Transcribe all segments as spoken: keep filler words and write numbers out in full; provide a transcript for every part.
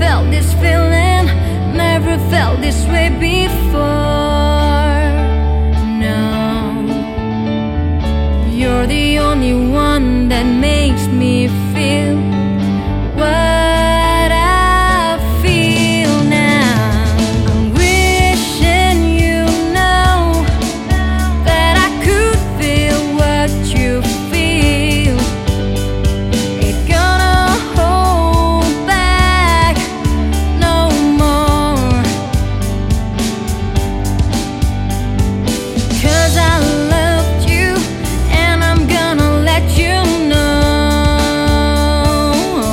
felt this feeling, never felt this way before. No, you're the only one that makes me feel what I feel now. I'm wishing you know that I could feel what you feel. It gonna hold back no more, 'cause I loved you and I'm gonna let you know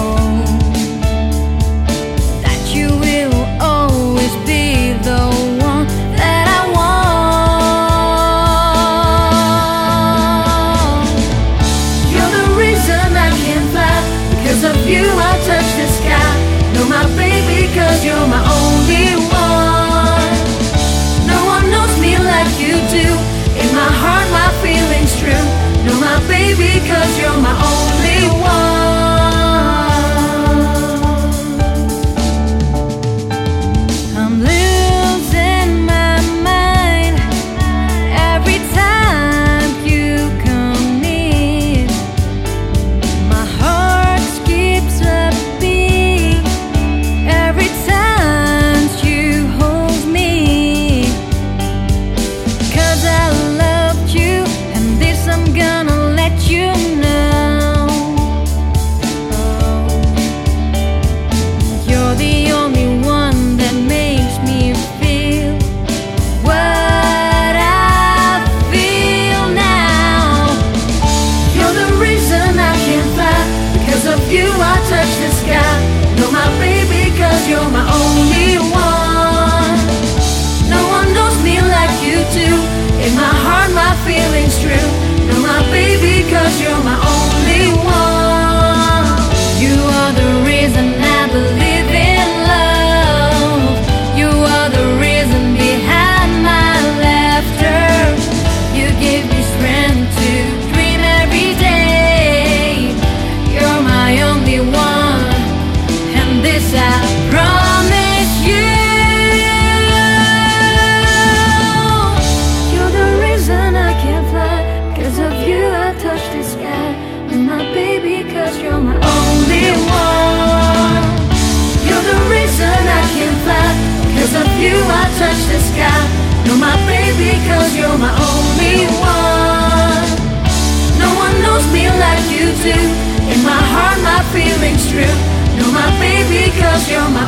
that you will always be the one that I want. You're the reason I can fly, because of you I touch the sky. Know my baby, 'cause you're my only one. No one knows me like you do. In my heart my feelings true. Know my baby, 'cause you're my only one. I'm losing my mind every time you come near. My heart skips a beat every time you hold me, 'cause I loved you and this I'm gonna let you know. Oh, you're the only one that makes me feel what I feel now. You're the reason I can fly, because of you I touch the sky. Know my baby, 'cause you're my only one. No one knows me like you do. In my heart my feelings true. Know my baby, 'cause you're my only one. You are the reason I believe in love. You are the reason behind my laughter. You give me strength to dream every day. You're my only one, and this I promise you. You're the reason I can fly, 'cause of you I touch the sky. And my baby, 'cause you're my only one. You're the reason I can fly, 'cause of you I touch the sky. Know my baby, 'cause you're my only one. No one knows me like you do. In my heart my feelings true. Know my baby, 'cause you're my